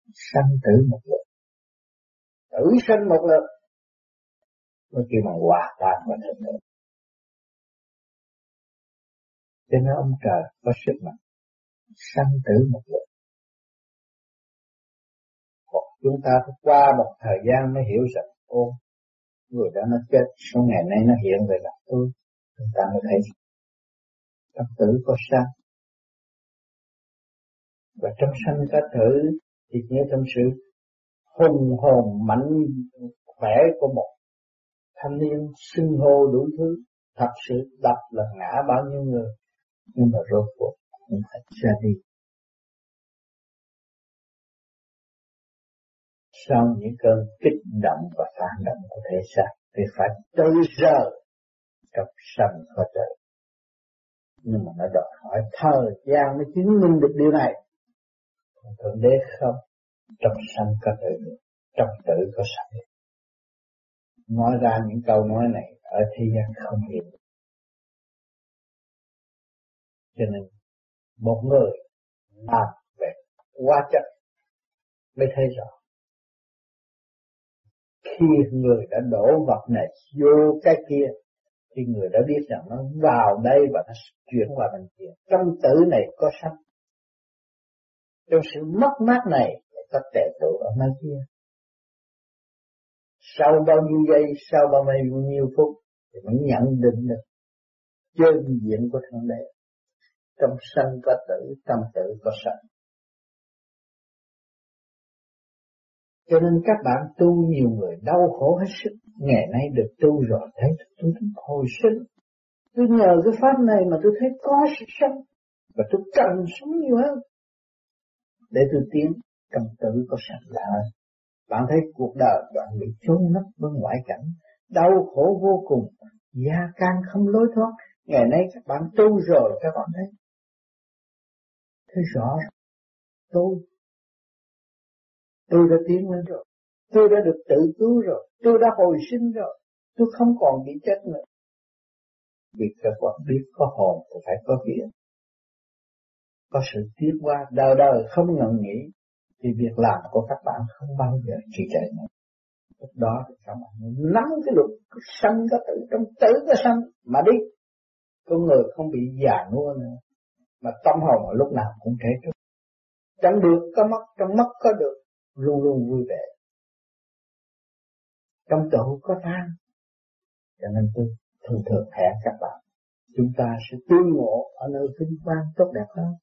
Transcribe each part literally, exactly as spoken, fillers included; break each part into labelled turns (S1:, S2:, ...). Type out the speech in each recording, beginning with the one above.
S1: sanh tử một lượt, tử sanh một lượt, mới kêu bằng hòa tan và thịnh vượng. Cho nên ông trời có sức mạnh sanh tử một lượt. Còn chúng ta phải qua một thời gian mới hiểu rằng ô, người đó nó chết, số ngày nay nó hiện về gặp tôi, chúng ta mới thấy trong tử có sanh. Và trong sanh có tử thì như trong sự hùng hồn mạnh khỏe của một thanh niên xưng hô đủ thứ, thật sự đập là ngã bao nhiêu người, nhưng mà rốt cuộc cũng phải ra đi. Sau những cơn kích động và phản động của thể xác thì phải tự rời trong sanh có tử. Nhưng mà nó đòi hỏi thời gian mới chứng minh được điều này. Còn Thượng Đế không, trong sanh có tử, trong tử có sanh. Nói ra những câu nói này ở thế gian không hiểu. Cho nên một người làm về quá chất mới thấy rõ. Khi người đã đổ vật này vô cái kia thì người đã biết rằng nó vào đây và nó chuyển qua bên kia. Trong tử này có sanh. Trong sự mất mát này có tệ tụ ở nơi kia. Sau bao nhiêu giây, sau bao nhiêu phút thì mới nhận định được chân diện của Thượng Đế. Trong sanh có tử, trong tử có sanh. Cho nên các bạn tu, nhiều người đau khổ hết sức. Ngày nay được tu rồi thấy tôi thích hồi sinh. Tôi nhờ cái pháp này mà tôi thấy có sự sống. Và tôi cần sống nhiều hơn. Để tôi tiến, trong tử có sanh là hơn. Bạn thấy cuộc đời bạn bị chôn nấp bên ngoại cảnh, đau khổ vô cùng, gia can không lối thoát. Ngày nay các bạn tu rồi các bạn thấy, thấy rõ tôi, tôi đã tiến lên rồi, tôi đã được tự cứu rồi, tôi đã hồi sinh rồi, tôi không còn bị chết nữa. Vì các bạn biết có hồn thì phải có vía, có sự tiến qua đời đời không ngừng nghỉ. Thì việc làm của các bạn không bao giờ trì trệ nữa. Lúc đó thì các bạn nắm cái luật sanh có tử, trong tử có sanh mà đi. Con người không bị già nua nữa, mà tâm hồn lúc nào cũng trẻ trung. Trong được có mất, trong mất có được, luôn luôn vui vẻ. Trong tụ có tan. Cho nên tôi thường thường hẹn các bạn, chúng ta sẽ tương ngộ ở nơi vinh quang tốt đẹp hơn.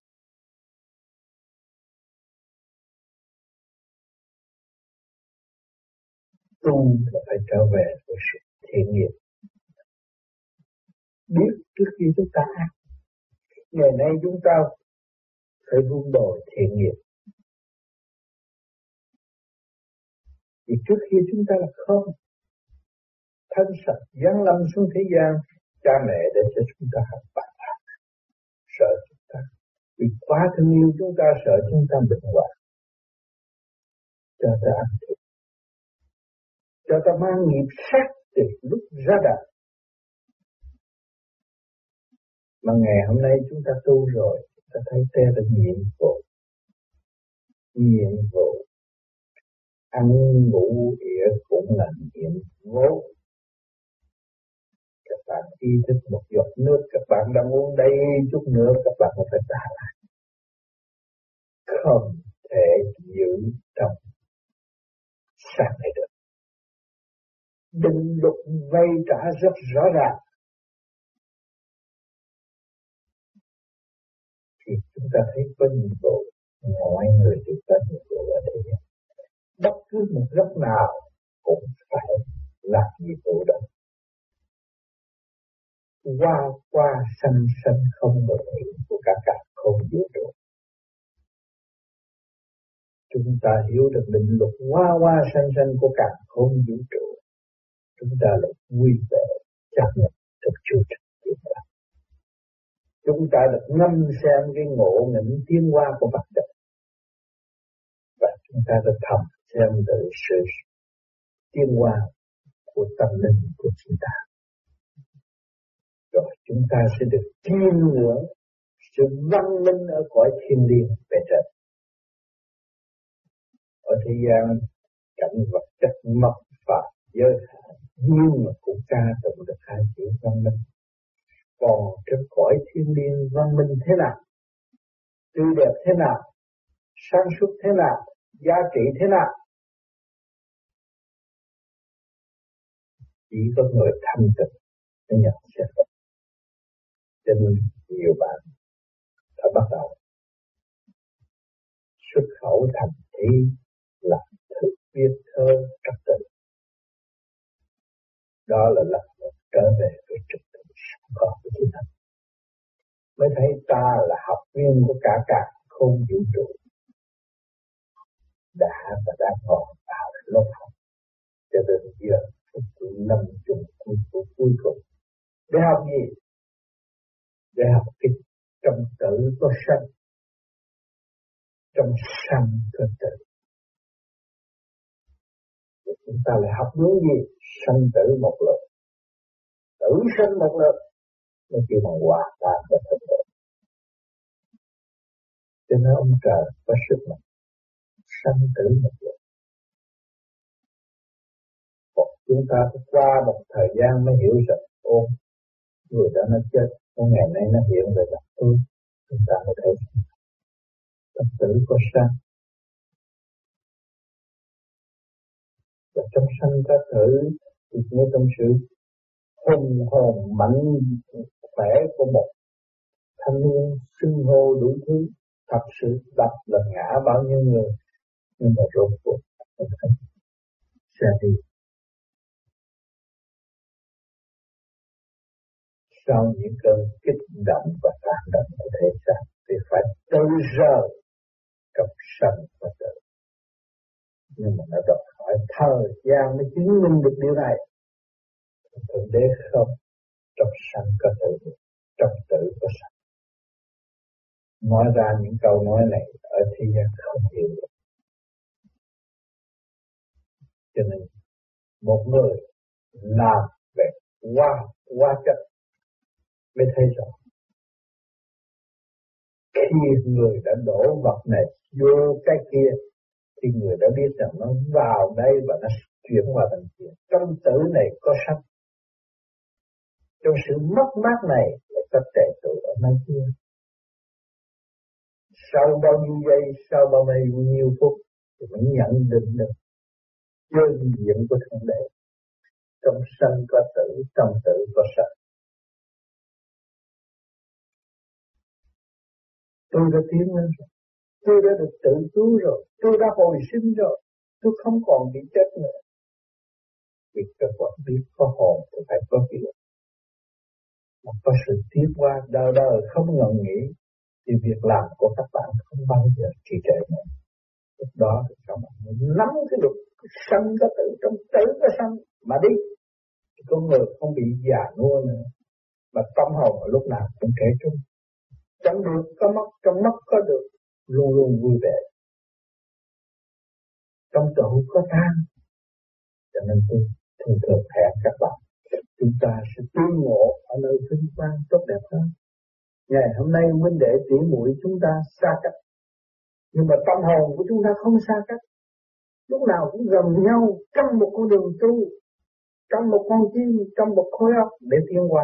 S1: Tu là phải trở về với sự thiện nghiệp. Biết trước khi chúng ta ác, ngày nay chúng ta phải vun bồi thiện nghiệp. Vì trước khi chúng ta là không, thân sạch giáng lâm xuống thế gian, cha mẹ để cho chúng ta học bản thân, sợ chúng ta, vì quá thương yêu chúng ta, sợ chúng ta bệnh hoạn, cho ta ăn thịt, cho ta mang nghiệp sát từ lúc ra đời. Mà ngày hôm nay chúng ta tu rồi, ta thấy thế là nhiệm vụ, nhiệm vụ ăn ngủ ỉa cũng là nhiệm vụ. Các bạn ý thức một giọt nước, các bạn đang uống đây chút nữa, các bạn cũng phải trả lại. Không thể giữ trong sạch này được. Định luật vay trả rất rõ ràng. Thì chúng ta thấy có nhiệm vụ, mọi người đều có nhiệm vụ ở đây. Bất cứ một góc nào cũng phải làm nhiệm vụ đó. Qua qua sanh sanh không ngừng nghỉ của cả cả không vũ trụ. Chúng ta hiểu được định luật qua qua sanh sanh của cả không vũ trụ. Chúng ta lại quy về chấp nhận thực chư trực tiếp là. Chúng ta được ngâm xem cái ngộ nghĩnh tiến hóa của vật chất. Và chúng ta được thầm xem từ sự tiến hóa của tâm linh của chúng ta. Rồi chúng ta sẽ được chiêm ngưỡng sự văn minh ở cõi thiên liêng về trên. thế gian cảnh vật chất mất và giới hạn, nhưng mà cũng ca tụng được hai chữ văn minh. Còn trên cõi thiên liêng văn minh thế nào, tươi đẹp thế nào, sáng suốt thế nào, giá trị thế nào, chỉ có người thanh tịnh mới nhận xét. Cho nên nhiều bạn đã bắt đầu xuất khẩu thành ý là thức viết thơ trật tự. Đó là lập một trở về với trật tự sẵn có của chính mình. Mới thấy ta là học viên của cả cả không vũ trụ, đã và đang còn vào lớp học cho đến giờ phút năm chung cuối của cuối cùng. Để học gì? Để học cái trong tử có sanh, trong sanh có tử. Và chúng ta lại học những gì? Sanh tử một lượt, tử sanh một lượt, nó kêu bằng hòa tan và thực tế. Cho nên ông trời có sức mạnh sanh tử một lượt. Còn chúng ta phải qua một thời gian mới hiểu rằng ôm người đó nó chết, một ngày nay nó hiện về gặp tôi, chúng ta mới thấy tâm tử có sanh. Và trong sanh có tử thì nghe trong sự hùng hồn mạnh khỏe của một thanh niên xưng hô đủ thứ, thật sự đập là ngã bao nhiêu người, nhưng mà rốt cuộc sẽ đi. Sau những cơn kích động và phản động của thể xác thì phải tự rời trong sanh và tử. Nhưng mà nó đòi hỏi thời gian mới chứng minh được điều này. Thượng đế không, trong sanh có tử, trong tử có sanh. Nói ra những câu nói này ở thế gian không hiểu được. Cho nên một người làm về qua qua chất mới thấy rõ. Khi người đã đổ vật này vô cái kia thì người đã biết rằng nó vào đây và nó chuyển qua thành kia. Trong tử này có sanh. Trong sự mất mát này là có tệ tội ở nơi kia. Sau bao nhiêu giây, sau bao nhiêu phút thì mới nhận định được đơn diện của Thượng Đế. Trong sanh có tử, trong tử có sanh. Tôi đã tiến lên rồi, tôi đã được tự cứu rồi, tôi đã hồi sinh rồi, tôi không còn bị chết nữa. Vì các bạn biết có hồn thì phải có việc. Mà có sự tiến qua đời đời không ngừng nghỉ thì việc làm của các bạn không bao giờ trì trệ nữa. Lúc đó thì các bạn nắm cái luật sanh có tử, trong tử có sanh mà đi. Thì con người không bị già nua nữa. Mà tâm hồn lúc nào cũng trẻ trung. Trong được có mất, trong mất có được, luôn luôn vui vẻ. Trong trụ có tan. Cho nên tôi thường thường hẹn các bạn, chúng ta sẽ tương ngộ ở nơi vinh quang tốt đẹp hơn. Ngày hôm nay huynh đệ tỷ muội chúng ta xa cách, nhưng mà tâm hồn của chúng ta không xa cách. Lúc nào cũng gần nhau trong một con đường tu, trong một con tim, trong một khối óc để tiến qua.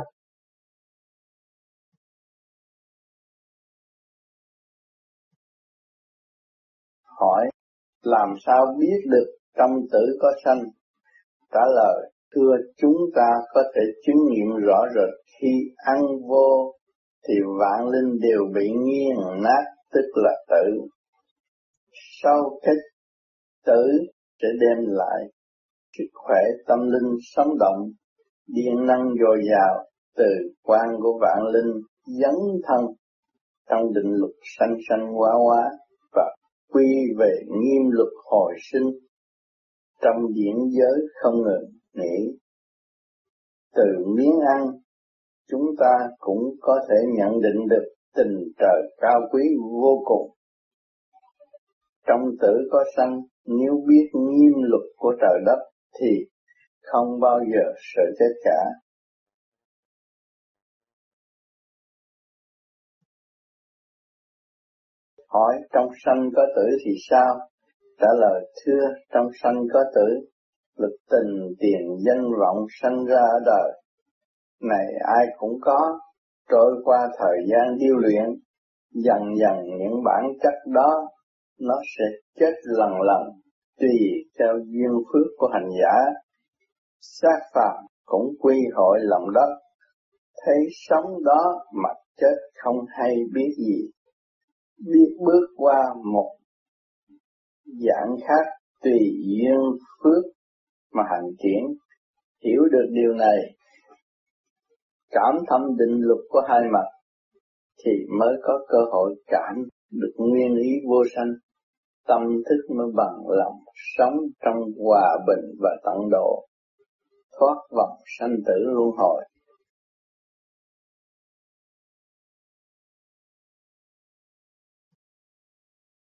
S2: Hỏi, làm sao biết được trong tử có sanh? Trả lời, thưa chúng ta có thể chứng nghiệm rõ rệt khi ăn vô thì vạn linh đều bị nghiền nát, tức là tử. Sau cái tử sẽ đem lại sức khỏe tâm linh sống động, điện năng dồi dào từ quan của vạn linh dấn thân trong định luật sanh sanh hóa hóa và quy về nghiêm luật hồi sinh trong điển giới không ngừng nghỉ. Từ miếng ăn, chúng ta cũng có thể nhận định được tình trời cao quý vô cùng. Trong tử có sanh, nếu biết nghiêm luật của trời đất thì không bao giờ sợ chết cả. Hỏi trong sanh có tử thì sao? Trả lời: thưa, trong sanh có tử, lực tình tiền danh vọng sanh ra ở đời này ai cũng có, trôi qua thời gian điêu luyện, dần dần những bản chất đó nó sẽ chết lần lần tùy theo duyên phước của hành giả. Xác phàm cũng quy hội lòng đất, thấy sống đó mà chết không hay biết gì, biết bước qua một dạng khác tùy duyên phước mà hành triển. Hiểu được điều này, cảm thâm định luật của hai mặt, thì mới có cơ hội cảm được nguyên ý vô sanh, tâm thức mới bằng lòng sống trong hòa bình và tận độ, thoát vòng sanh tử luân hồi.